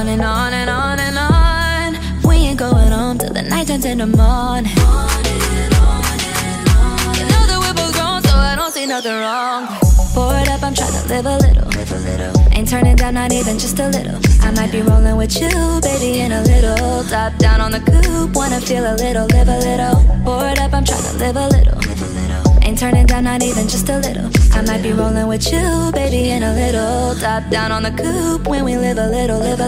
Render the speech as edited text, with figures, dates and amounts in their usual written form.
and on and on and on. We ain't going home till the night turns into morning. You know that we're both grown, so I don't see nothing wrong. Pour it up, I'm trying to live a little. Ain't turning down, not even just a little. I might be rolling with you, baby, in a little. Top down on the coupe, wanna feel a little, live a little. Pour it up, I'm trying to live a little. Ain't turning down, not even just a little. I might be rolling with you, baby, in a little. Top down on the coupe, when we live a little, live a